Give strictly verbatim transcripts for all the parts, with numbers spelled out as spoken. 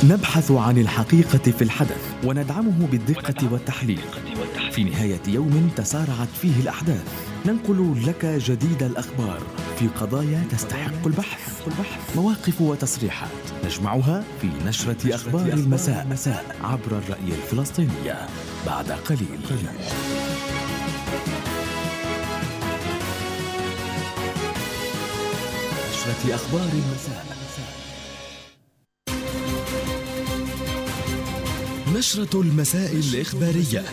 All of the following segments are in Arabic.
نبحث عن الحقيقة في الحدث وندعمه بالدقة والتحليل. في نهاية يوم تسارعت فيه الأحداث ننقل لك جديد الأخبار في قضايا تستحق البحث، مواقف وتصريحات نجمعها في نشرة أخبار المساء عبر الرأي الفلسطينية. بعد قليل نشرة أخبار المساء. نشرة المساء الإخبارية.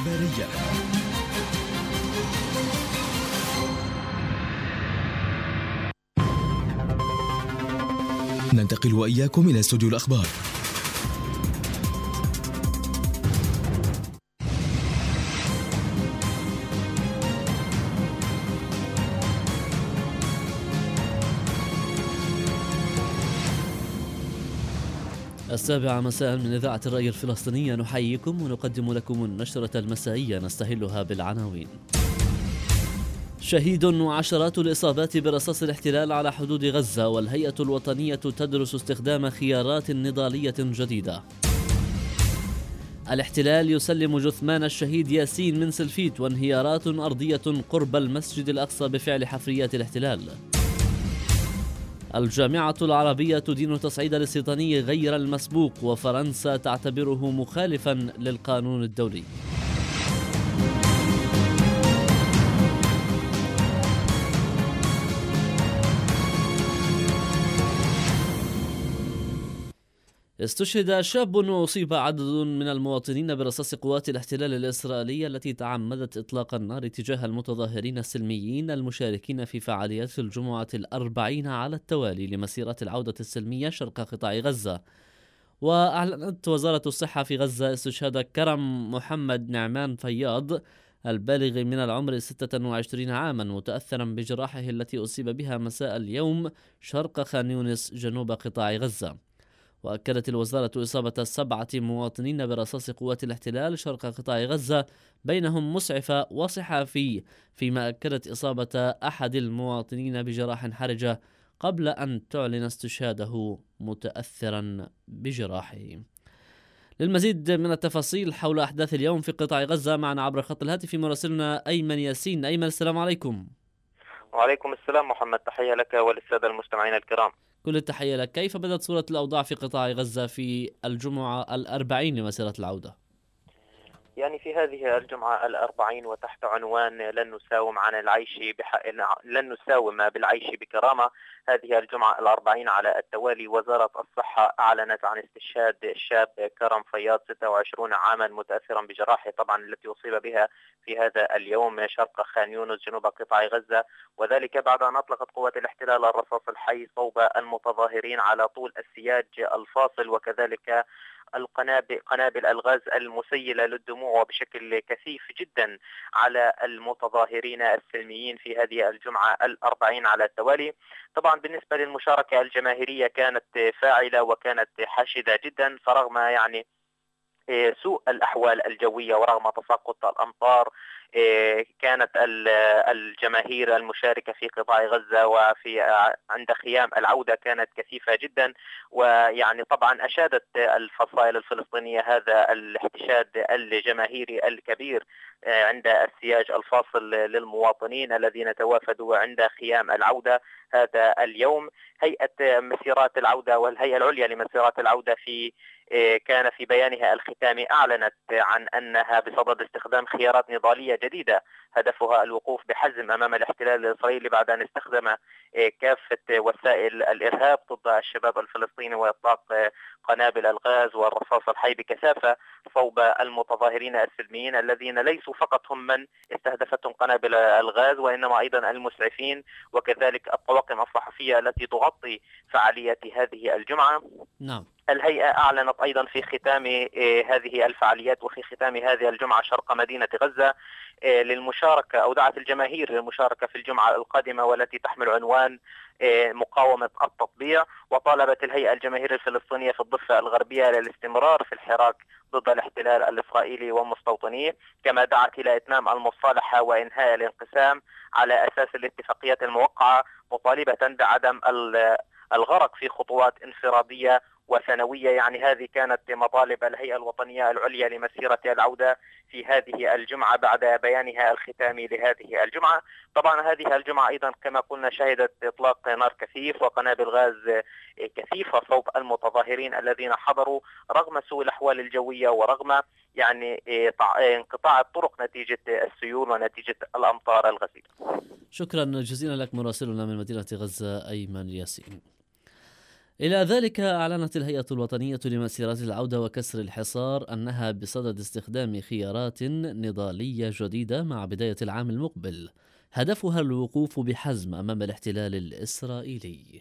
ننتقل وإياكم إلى استوديو الأخبار. السابعة مساء من إذاعة الرأي الفلسطينية، نحييكم ونقدم لكم النشرة المسائية نستهلها بالعناوين. شهيد وعشرات الإصابات برصاص الاحتلال على حدود غزة، والهيئة الوطنية تدرس استخدام خيارات نضالية جديدة. الاحتلال يسلم جثمان الشهيد ياسين من سلفيت، وانهيارات أرضية قرب المسجد الأقصى بفعل حفريات الاحتلال. الجامعة العربية تدين تصعيد الاستيطاني غير المسبوق، وفرنسا تعتبره مخالفا للقانون الدولي. استشهد شاب وأصيب عدد من المواطنين برصاص قوات الاحتلال الإسرائيلية التي تعمدت إطلاق النار تجاه المتظاهرين السلميين المشاركين في فعاليات الجمعة الأربعين على التوالي لمسيرة العودة السلمية شرق قطاع غزة. وأعلنت وزارة الصحة في غزة استشهاد كرم محمد نعمان فياض البالغ من العمر ستة وعشرين عاما، متأثرا بجراحه التي أصيب بها مساء اليوم شرق خان يونس جنوب قطاع غزة. وأكدت الوزارة إصابة سبعة مواطنين برصاص قوات الاحتلال شرق قطاع غزة، بينهم مسعفة وصحافي، فيما أكدت إصابة أحد المواطنين بجراح حرجة قبل أن تعلن استشهاده متأثرا بجراحه. للمزيد من التفاصيل حول أحداث اليوم في قطاع غزة معنا عبر خط الهاتف مراسلنا أيمن ياسين. أيمن، السلام عليكم. وعليكم السلام محمد، تحية لك وللسادة المستمعين الكرام. كل التحية لك. كيف بدأت صورة الأوضاع في قطاع غزة في الجمعة الأربعين لمسيرة العودة؟ يعني في هذه الجمعة الأربعين وتحت عنوان لن نساوم عن العيش بح... لن نساوم بالعيش بكرامة، هذه الجمعة الأربعين على التوالي وزارة الصحة أعلنت عن استشهاد الشاب كرم فياض ستة وعشرين عاما متأثرا بجراحه طبعا التي أصيب بها في هذا اليوم شرق خان يونس جنوب قطاع غزة، وذلك بعد أن أطلقت قوات الاحتلال الرصاص الحي صوب المتظاهرين على طول السياج الفاصل، وكذلك القنابل قنابل الغاز المسيلة للدموع بشكل كثيف جدا على المتظاهرين السلميين في هذه الجمعة الأربعين على التوالي. طبعا بالنسبة للمشاركة الجماهيرية كانت فاعلة وكانت حاشدة جدا، فرغم يعني سوء الأحوال الجوية ورغم تساقط الأمطار كانت الجماهير المشاركة في قطاع غزة وفي عند خيام العودة كانت كثيفة جدا، ويعني طبعا أشادت الفصائل الفلسطينية هذا الاحتشاد الجماهيري الكبير عند السياج الفاصل للمواطنين الذين توافدوا عند خيام العودة هذا اليوم. هيئة مسيرات العودة والهيئة العليا لمسيرات العودة في كان في بيانها الختامي أعلنت عن أنها بصدد استخدام خيارات نضالية جديدة هدفها الوقوف بحزم أمام الاحتلال الإسرائيلي بعد أن استخدم كافة وسائل الإرهاب ضد الشباب الفلسطيني وإطلاق قنابل الغاز والرصاص الحي بكثافة صوب المتظاهرين السلميين الذين ليسوا فقط هم من استهدفتهم قنابل الغاز وإنما أيضا المسعفين وكذلك الطواقم الصحفية التي تغطي فعاليات هذه الجمعة. نعم. الهيئة أعلنت أيضا في ختام هذه الفعاليات وفي ختام هذه الجمعة شرق مدينة غزة للمشاركة أو دعت الجماهير للمشاركة في الجمعة القادمة والتي تحمل عنوان مقاومة التطبيع، وطالبت الهيئة الجماهيرية الفلسطينية في الضفة الغربية للاستمرار في الحراك ضد الاحتلال الإسرائيلي ومستوطنيه، كما دعت إلى إتمام المصالحة وإنهاء الانقسام على أساس الاتفاقيات الموقعة، مطالبة بعدم الغرق في خطوات انفرادية وثانوية. يعني هذه كانت مطالب الهيئة الوطنية العليا لمسيرة العودة في هذه الجمعة بعد بيانها الختامي لهذه الجمعة. طبعا هذه الجمعة أيضا كما قلنا شهدت إطلاق نار كثيف وقنابل غاز كثيفة صوب المتظاهرين الذين حضروا رغم سوء الأحوال الجوية ورغم يعني انقطاع الطرق نتيجة السيول ونتيجة الأمطار الغزيرة. شكرا جزيلا لك مراسلنا من مدينة غزة أيمن ياسين. إلى ذلك أعلنت الهيئة الوطنية لمسيرات العودة وكسر الحصار أنها بصدد استخدام خيارات نضالية جديدة مع بداية العام المقبل، هدفها الوقوف بحزم أمام الاحتلال الإسرائيلي.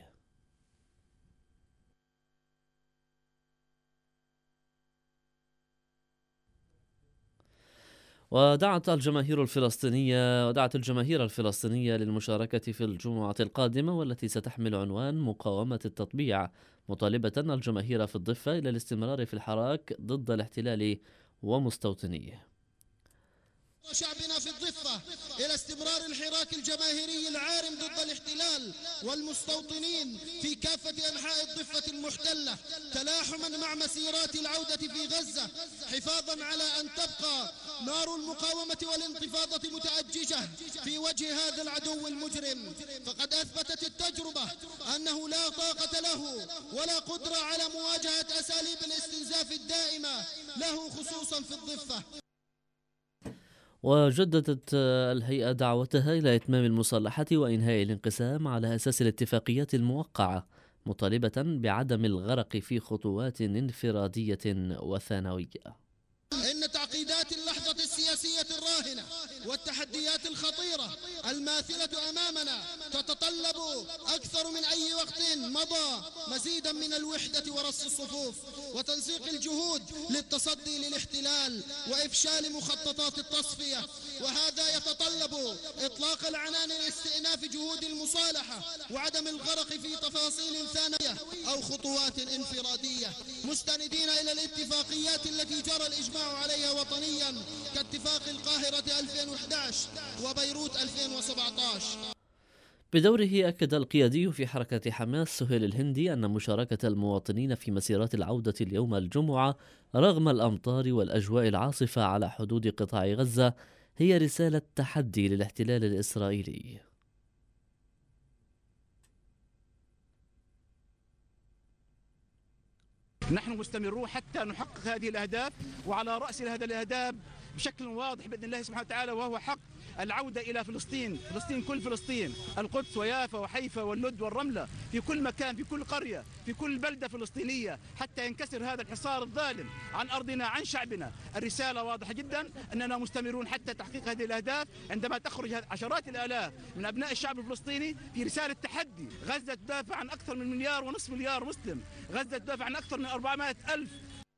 ودعت الجماهير الفلسطينية ودعت الجماهير الفلسطينية للمشاركة في الجمعة القادمة والتي ستحمل عنوان مقاومة التطبيع، مطالبة الجماهير في الضفة إلى الاستمرار في الحراك ضد الاحتلال ومستوطنيه. شعبنا في الضفة إلى استمرار الحراك الجماهيري العارم ضد الاحتلال والمستوطنين في كافة أنحاء الضفة المحتلة، تلاحما مع مسيرات العودة في غزة، حفاظا على أن تبقى نار المقاومة والانتفاضة متأججة في وجه هذا العدو المجرم. فقد أثبتت التجربة أنه لا طاقة له ولا قدرة على مواجهة أساليب الاستنزاف الدائمة له خصوصا في الضفة. وجددت الهيئة دعوتها إلى إتمام المصالحة وإنهاء الانقسام على أساس الاتفاقيات الموقعة، مطالبة بعدم الغرق في خطوات انفرادية وثانوية. إن تعقيدات اللحظة السياسية الراهنة والتحديات الخطيرة الماثلة أمامنا تتطلب أكثر من أي وقت مضى مزيدا من الوحدة ورص الصفوف وتنسيق الجهود للتصدي للاحتلال وإفشال مخططات التصفية، وهذا يتطلب إطلاق العنان لاستئناف جهود المصالحة وعدم الغرق في تفاصيل ثانوية أو خطوات انفرادية، مستندين إلى الاتفاقيات التي جرى الإجماع عليها وطنيا كاتفاق القاهرة ألفين وأحد عشر وبيروت ألفين وسبعة عشر. بدوره أكد القيادي في حركة حماس سهيل الهندي أن مشاركة المواطنين في مسيرات العودة اليوم الجمعة رغم الأمطار والأجواء العاصفة على حدود قطاع غزة هي رسالة تحدي للاحتلال الإسرائيلي. نحن مستمرون حتى نحقق هذه الأهداف، وعلى رأس هذه الأهداف بشكل واضح بإذن الله سبحانه وتعالى، وهو حق العودة إلى فلسطين، فلسطين كل فلسطين، القدس ويافا وحيفا واللد والرملة، في كل مكان، في كل قرية، في كل بلدة فلسطينية، حتى ينكسر هذا الحصار الظالم عن أرضنا عن شعبنا. الرسالة واضحة جدا أننا مستمرون حتى تحقيق هذه الأهداف. عندما تخرج عشرات الآلاف من أبناء الشعب الفلسطيني في رسالة تحدي، غزة تدافع عن أكثر من مليار ونصف مليار مسلم، غزة تدافع عن أكثر من أربعمائة ألف.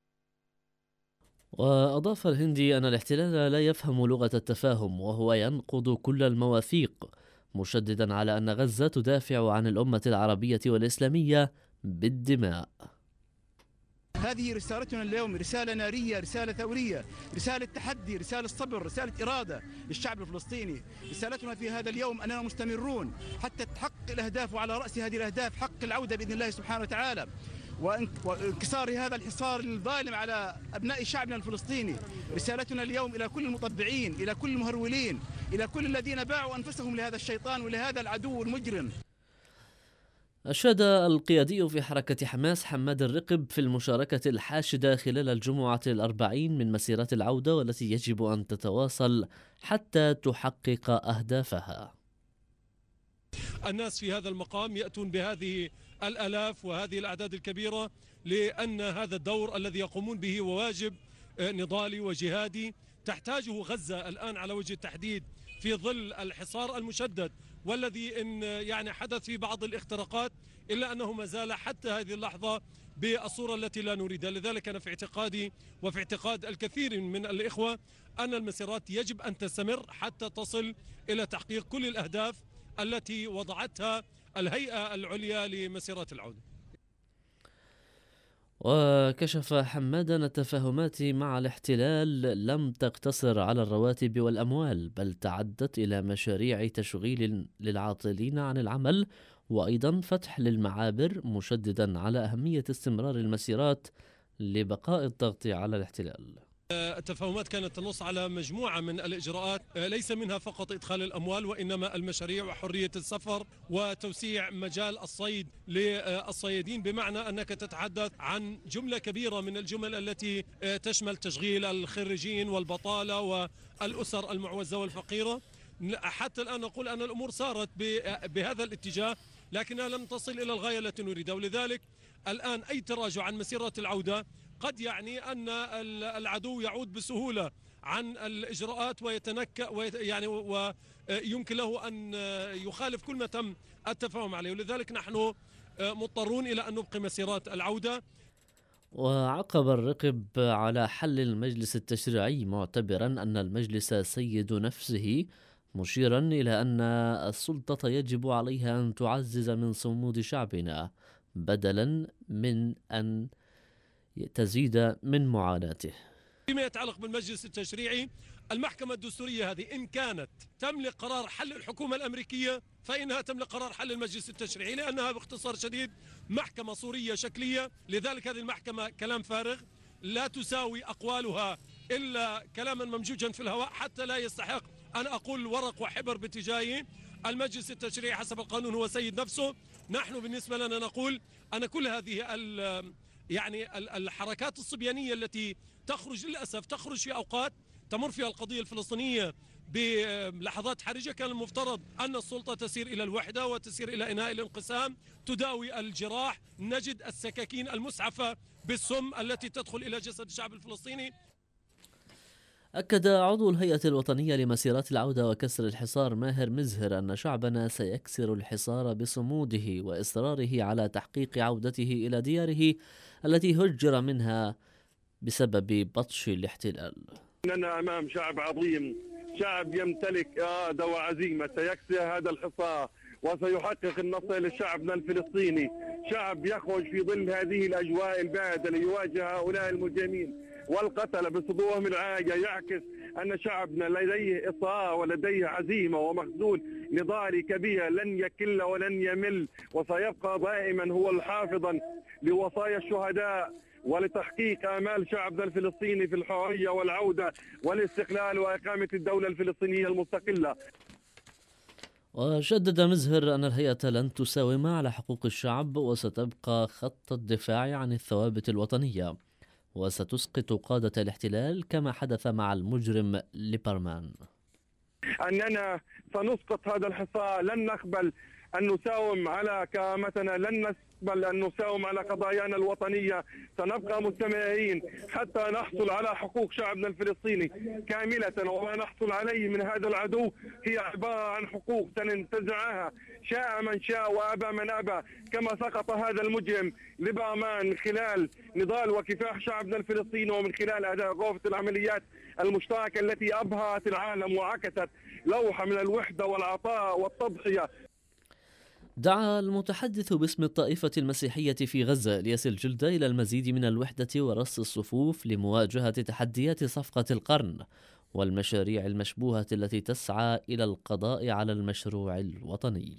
وأضاف الهندي أن الاحتلال لا يفهم لغة التفاهم وهو ينقض كل المواثيق، مشددا على أن غزة تدافع عن الأمة العربية والإسلامية بالدماء. هذه رسالتنا اليوم، رسالة نارية، رسالة ثورية، رسالة تحدي، رسالة صبر، رسالة إرادة للشعب الفلسطيني. رسالتنا في هذا اليوم أننا مستمرون حتى تحقق الأهداف، وعلى رأس هذه الأهداف حق العودة بإذن الله سبحانه وتعالى، وانكسار هذا الحصار الظالم على أبناء شعبنا الفلسطيني. رسالتنا اليوم إلى كل المطبعين، إلى كل المهرولين، إلى كل الذين باعوا أنفسهم لهذا الشيطان ولهذا العدو المجرم. أشاد القيادي في حركة حماس حماد الرقب في المشاركة الحاشدة خلال الجمعة الأربعين من مسيرات العودة والتي يجب أن تتواصل حتى تحقق أهدافها. الناس في هذا المقام يأتون بهذه الآلاف وهذه الأعداد الكبيرة لأن هذا الدور الذي يقومون به وواجب نضالي وجهادي تحتاجه غزة الآن على وجه التحديد في ظل الحصار المشدد، والذي إن يعني حدث في بعض الاختراقات إلا أنه ما زال حتى هذه اللحظة بالصورة التي لا نريدها. لذلك أنا في اعتقادي وفي اعتقاد الكثير من الإخوة أن المسيرات يجب أن تستمر حتى تصل إلى تحقيق كل الأهداف التي وضعتها الهيئة العليا لمسيرات العودة. وكشف حماد أن التفاهمات مع الاحتلال لم تقتصر على الرواتب والأموال، بل تعدت إلى مشاريع تشغيل للعاطلين عن العمل وأيضا فتح للمعابر، مشددا على أهمية استمرار المسيرات لبقاء الضغط على الاحتلال. التفاهمات كانت تنص على مجموعة من الإجراءات، ليس منها فقط إدخال الأموال وإنما المشاريع وحرية السفر وتوسيع مجال الصيد للصيادين، بمعنى أنك تتحدث عن جملة كبيرة من الجمل التي تشمل تشغيل الخريجين والبطالة والأسر المعوزة والفقيرة. حتى الآن نقول أن الأمور سارت بهذا الاتجاه، لكنها لم تصل إلى الغاية التي نريدها، ولذلك الآن أي تراجع عن مسيرة العودة قد يعني أن العدو يعود بسهولة عن الإجراءات ويتنكأ يعني ويمكن له أن يخالف كل ما تم التفاهم عليه، ولذلك نحن مضطرون إلى أن نبقي مسيرات العودة. وعقب الرقب على حل المجلس التشريعي معتبرا أن المجلس سيد نفسه، مشيرا إلى أن السلطة يجب عليها أن تعزز من صمود شعبنا بدلا من أن تزيد من معاناته. فيما يتعلق بالمجلس التشريعي، المحكمة الدستورية هذه إن كانت تملك قرار حل الحكومة الأمريكية فإنها تملك قرار حل المجلس التشريعي، لأنها باختصار شديد محكمة صورية شكلية. لذلك هذه المحكمة كلام فارغ، لا تساوي أقوالها إلا كلاما ممجوجا في الهواء، حتى لا يستحق أن أقول ورق وحبر باتجاهه. المجلس التشريعي حسب القانون هو سيد نفسه. نحن بالنسبة لنا نقول أن كل هذه يعني الحركات الصبيانية التي تخرج للأسف تخرج في أوقات تمر فيها القضية الفلسطينية بلحظات حرجة، كان المفترض أن السلطة تسير إلى الوحدة وتسير إلى إنهاء الانقسام، تداوي الجراح. نجد السكاكين المسعفة بالسم التي تدخل إلى جسد الشعب الفلسطيني. أكد عضو الهيئة الوطنية لمسيرات العودة وكسر الحصار ماهر مزهر أن شعبنا سيكسر الحصار بصموده وإصراره على تحقيق عودته إلى دياره التي هجر منها بسبب بطش الاحتلال. إننا أمام شعب عظيم، شعب يمتلك إرادة وعزيمة، سيكسر هذا الحصار وسيحقق النصر لشعبنا الفلسطيني. شعب يخرج في ظل هذه الأجواء الباردة ليواجه هؤلاء المجرمين والقتل بصدورهم العاجة، يعكس أن شعبنا لديه إصرار ولديه عزيمة ومخزون نضالي كبير لن يكل ولن يمل، وسيبقى دائما هو الحافظا لوصايا الشهداء ولتحقيق آمال شعبنا الفلسطيني في الحرية والعودة والاستقلال وإقامة الدولة الفلسطينية المستقلة. وشدد مزهر أن الهيئة لن تساوم على حقوق الشعب وستبقى خط الدفاع عن الثوابت الوطنية، وستسقط قادة الاحتلال كما حدث مع المجرم ليبرمان. أننا سنسقط هذا الحصار، لن نقبل أن نساوم على كرامتنا، لن نقبل أن نساوم على قضايانا الوطنية، سنبقى مستمرين حتى نحصل على حقوق شعبنا الفلسطيني كاملة. وما نحصل عليه من هذا العدو هي عبارة عن حقوق سننتزعها شاء من شاء وأبى من أبى، كما سقط هذا المجرم ليبرمان من خلال نضال وكفاح شعبنا الفلسطيني ومن خلال أداء غرفة العمليات المشتركة التي أبهرت العالم وعكست لوحة من الوحدة والعطاء والتضحية. دعا المتحدث باسم الطائفة المسيحية في غزة الياس الجلدة إلى المزيد من الوحدة ورص الصفوف لمواجهة تحديات صفقة القرن والمشاريع المشبوهة التي تسعى إلى القضاء على المشروع الوطني.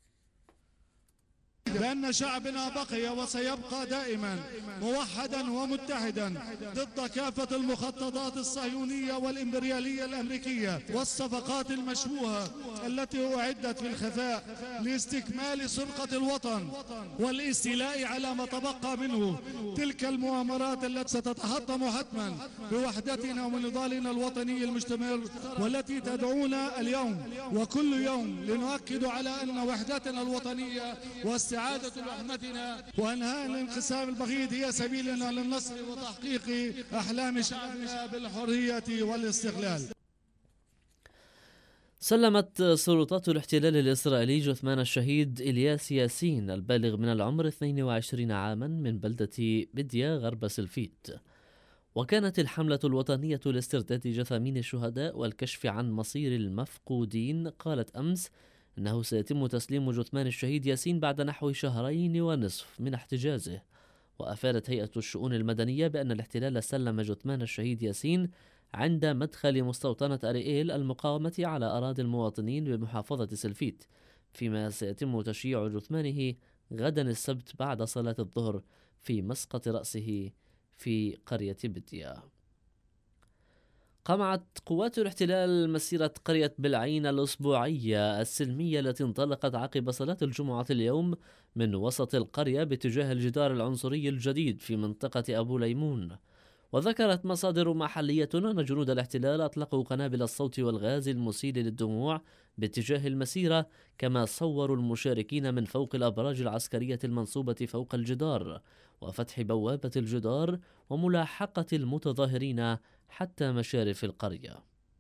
بأن شعبنا بقي وسيبقى دائما موحدا ومتحدا ضد كافة المخططات الصهيونية والإمبريالية الأمريكية والصفقات المشبوهة التي أعدت في الخفاء لاستكمال سرقة الوطن والاستيلاء على ما تبقى منه. تلك المؤامرات التي ستتحطم حتما بوحدتنا ونضالنا الوطني المستمر، والتي تدعونا اليوم وكل يوم لنؤكد على أن وحدتنا الوطنية واستعادة رحمتنا وانهاء الانقسام البغيض هي سبيلنا للنصر وتحقيق احلام شعبنا بالحريه والاستقلال. سلمت سلطات الاحتلال الإسرائيلي جثمان الشهيد إلياس ياسين البالغ من العمر اثنين وعشرين عاما من بلدة بديا غرب سلفيت. وكانت الحملة الوطنية لاسترداد جثامين الشهداء والكشف عن مصير المفقودين قالت أمس إنه سيتم تسليم جثمان الشهيد ياسين بعد نحو شهرين ونصف من احتجازه. وأفادت هيئة الشؤون المدنية بأن الاحتلال سلم جثمان الشهيد ياسين عند مدخل مستوطنة أريئيل المقاومة على أراضي المواطنين بمحافظة سلفيت، فيما سيتم تشييع جثمانه غدا السبت بعد صلاة الظهر في مسقط رأسه في قرية بدية. قمعت قوات الاحتلال مسيرة قرية بلعين الأسبوعية السلمية التي انطلقت عقب صلاة الجمعة اليوم من وسط القرية باتجاه الجدار العنصري الجديد في منطقة أبو ليمون. وذكرت مصادر محلية أن جنود الاحتلال أطلقوا قنابل الصوت والغاز المسيل للدموع باتجاه المسيرة، كما صوروا المشاركين من فوق الأبراج العسكرية المنصوبة فوق الجدار وفتح بوابة الجدار وملاحقة المتظاهرين حتى مشارف القرية.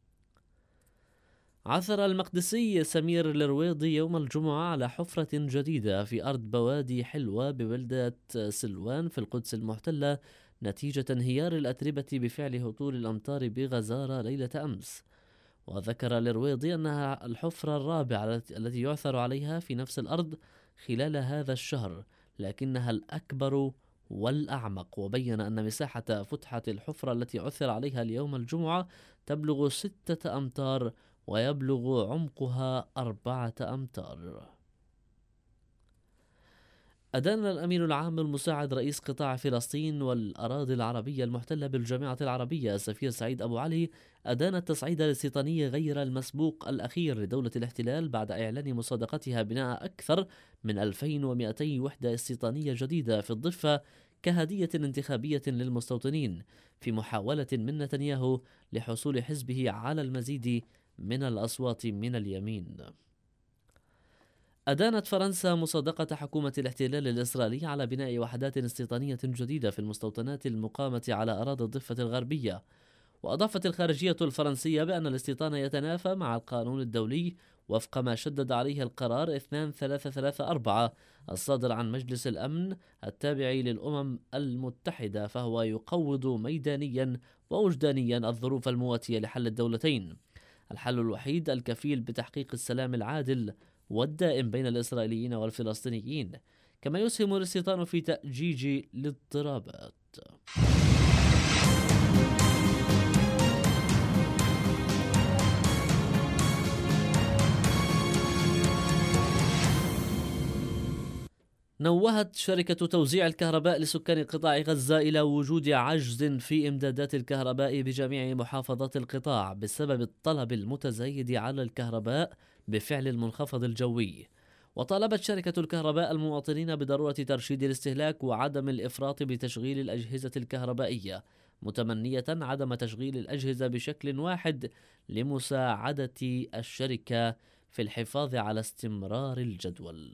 عثر المقدسي سمير الرويضي يوم الجمعة على حفرة جديدة في أرض بوادي حلوة ببلدة سلوان في القدس المحتلة نتيجة انهيار الأتربة بفعل هطول الأمطار بغزارة ليلة أمس. وذكر الرويضي أنها الحفرة الرابعة التي يعثر عليها في نفس الأرض خلال هذا الشهر، لكنها الأكبر والأعمق. وبين أن مساحة فتحة الحفرة التي عثر عليها اليوم الجمعة تبلغ ستة أمتار ويبلغ عمقها أربعة أمتار. أدان الأمين العام المساعد رئيس قطاع فلسطين والأراضي العربية المحتلة بالجامعة العربية السفير سعيد أبو علي أدان التصعيد الاستيطاني غير المسبوق الأخير لدولة الاحتلال بعد إعلان مصادقتها بناء أكثر من ألفين ومئتي وحدة استيطانية جديدة في الضفة كهدية انتخابية للمستوطنين في محاولة من نتنياهو لحصول حزبه على المزيد من الأصوات من اليمين. أدانت فرنسا مصادقة حكومة الاحتلال الإسرائيلي على بناء وحدات استيطانية جديدة في المستوطنات المقامة على أراضي الضفة الغربية. وأضافت الخارجية الفرنسية بأن الاستيطان يتنافى مع القانون الدولي وفق ما شدد عليه القرار اثنين ثلاثة ثلاثة أربعة الصادر عن مجلس الأمن التابع للأمم المتحدة، فهو يقوض ميدانيا ووجدانيا الظروف المواتية لحل الدولتين، الحل الوحيد الكفيل بتحقيق السلام العادل والدائم بين الإسرائيليين والفلسطينيين، كما يسهم الاستيطان في تأجيج الاضطرابات. نوهت شركة توزيع الكهرباء لسكان قطاع غزة إلى وجود عجز في إمدادات الكهرباء بجميع محافظات القطاع بسبب الطلب المتزايد على الكهرباء بفعل المنخفض الجوي. وطالبت شركة الكهرباء المواطنين بضرورة ترشيد الاستهلاك وعدم الإفراط بتشغيل الأجهزة الكهربائية، متمنية عدم تشغيل الأجهزة بشكل واحد لمساعدة الشركة في الحفاظ على استمرار الجدول.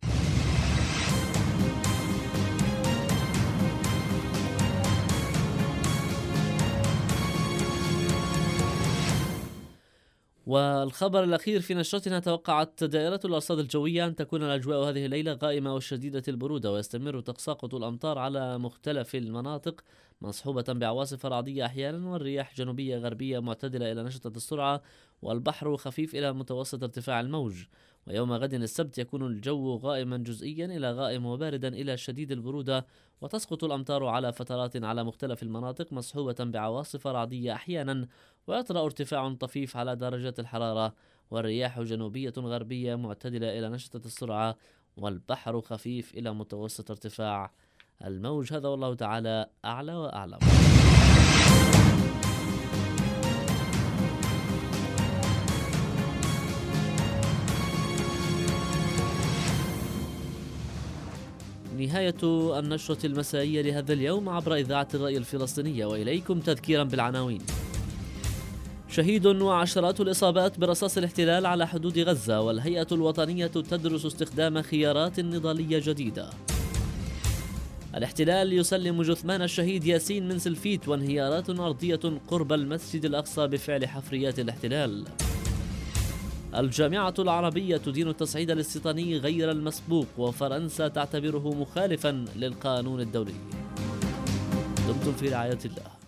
والخبر الأخير في نشرتنا: توقعت دائرة الأرصاد الجوية أن تكون الأجواء هذه الليلة غائمة وشديدة البرودة، ويستمر تساقط الأمطار على مختلف المناطق مصحوبة بعواصف رعدية أحيانا والرياح جنوبية غربية معتدلة إلى نشطة السرعة، والبحر خفيف إلى متوسط ارتفاع الموج. ويوم غد السبت يكون الجو غائما جزئيا إلى غائم وباردا إلى شديد البرودة، وتسقط الأمطار على فترات على مختلف المناطق مصحوبة بعواصف رعدية أحيانا، ويطرأ ارتفاع طفيف على درجات الحرارة، والرياح جنوبية غربية معتدلة إلى نشطة السرعة، والبحر خفيف إلى متوسط ارتفاع الموج. هذا والله تعالى أعلى وأعلم. نهاية النشرة المسائية لهذا اليوم عبر إذاعة الرأي الفلسطينية، وإليكم تذكيرا بالعناوين: شهيد وعشرات الإصابات برصاص الاحتلال على حدود غزة، والهيئة الوطنية تدرس استخدام خيارات نضالية جديدة. الاحتلال يسلم جثمان الشهيد ياسين من سلفيت، وانهيارات أرضية قرب المسجد الأقصى بفعل حفريات الاحتلال. الجامعة العربية تدين التصعيد الاستيطاني غير المسبوق، وفرنسا تعتبره مخالفا للقانون الدولي. دمتم في رعاية الله.